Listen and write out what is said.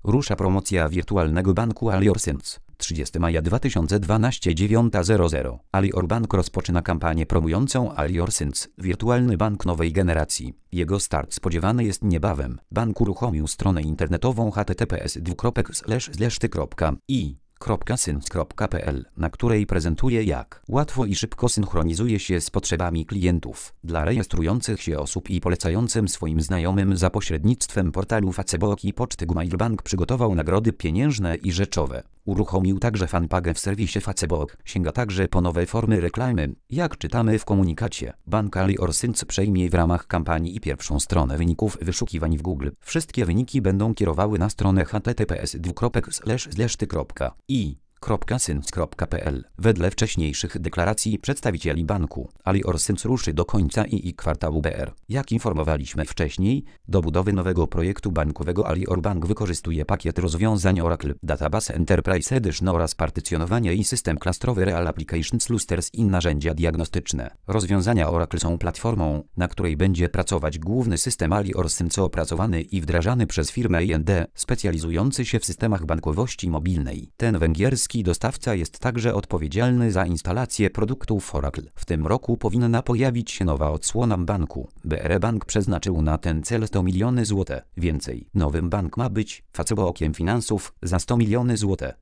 Rusza promocja wirtualnego banku Aliorsense. 30 maja 2012 9:00. Alior Bank rozpoczyna kampanię promującą Aliorsense, wirtualny bank nowej generacji. Jego start spodziewany jest niebawem. Bank uruchomił stronę internetową https://ty.i.syns.pl, na której prezentuje, jak łatwo i szybko synchronizuje się z potrzebami klientów. Dla rejestrujących się osób i polecającym swoim znajomym za pośrednictwem portalu Facebook i poczty Gmail bank przygotował nagrody pieniężne i rzeczowe. Uruchomił także fanpage w serwisie Facebook. Sięga także po nowe formy reklamy. Jak czytamy w komunikacie, bank Aliorsense przejmie w ramach kampanii pierwszą stronę wyników wyszukiwań w Google. Wszystkie wyniki będą kierowały na stronę https://ty.i.syns.pl. Wedle wcześniejszych deklaracji przedstawicieli banku, Aliorsense ruszy do końca II kwartału br. Jak informowaliśmy wcześniej, do budowy nowego projektu bankowego Alior Bank wykorzystuje pakiet rozwiązań Oracle Database Enterprise Edition oraz partycjonowanie i system klastrowy Real Applications Clusters i narzędzia diagnostyczne. Rozwiązania Oracle są platformą, na której będzie pracować główny system Aliorsense opracowany i wdrażany przez firmę I&D, specjalizujący się w systemach bankowości mobilnej. Ten węgierski dostawca jest także odpowiedzialny za instalację produktów Oracle. W tym roku powinna pojawić się nowa odsłona banku. BR Bank przeznaczył na ten cel 100 miliony zł. Więcej, nowym bank ma być Facebook finansów za 100 miliony zł.